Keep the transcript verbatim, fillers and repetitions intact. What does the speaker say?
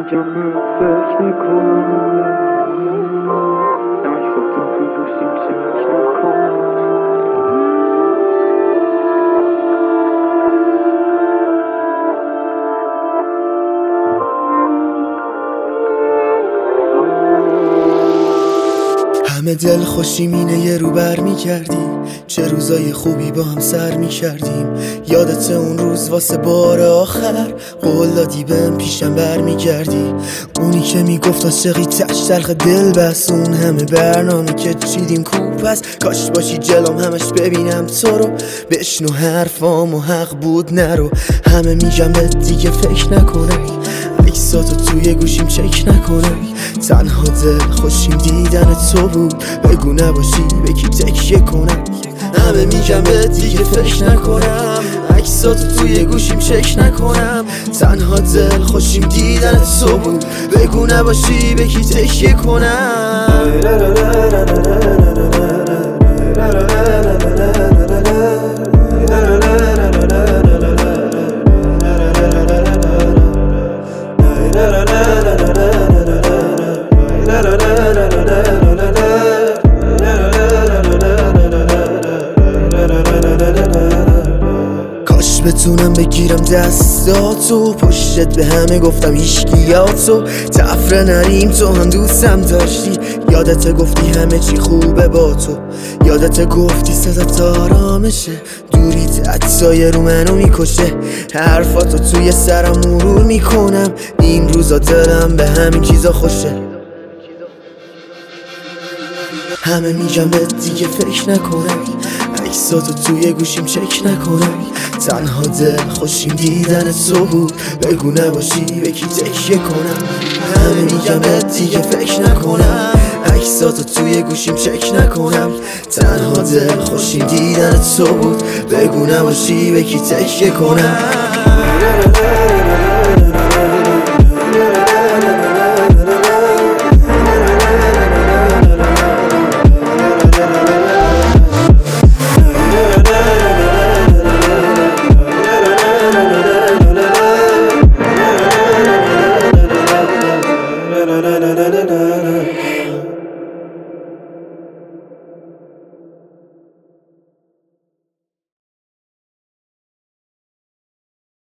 میگم فکر میکنم عکساتون تو گوشیم چک نکنم همه دل خوشیم اینه یه رو بر میکردی، چه روزای خوبی با هم سر میکردیم. یادت اون روز واسه بار آخر قول دادی بهم پیشم بر میگردی. اونی که میگفت عاشقی تش تلخ دل بس، اون همه برنامه که چیدیم کوپ است. کاش باشی جلوم همش ببینم تو رو، بشنو حرفامو حق بود نرو. همه میگم به دیگه فکر نکنه، عکساتو توی گوشیم چک نکنه. تنها دل خوشیم دیدن تو بود، بگو نباشی به کی تکیه کنم. همه میگم به دیگه فکر نکنم، عکساتو توی گوشیم چک نکنم. تنها دل خوشیم دیدن تو بود، بگو نباشی به کی تکیه کنم. بتونم بگیرم دستاتو، پشتت به همه گفتم هیشگیاتو. تفره نریم تو هم دوستم داشتی، یادت گفتی همه چی خوبه با تو. یادت گفتی صدات آرامشه، دوریت عطسای رو منو میکشه. حرفاتو توی سرم مرور میکنم، این روزا دلم به همین چیزا خوشه. همه میگم به دیگه فکر نکنم، عکساتو توی گوشیم چک نکنم. تنها دل خوشیم دیدن تو بود، بگو نباشی به کی تکیه کنم. همه میگم به دیگه فکر نکنم، عکساتو توی گوشیم چک نکنم. تنها دل خوشیم دیدن تو بود، بگو نباشی به کی تکیه کنم.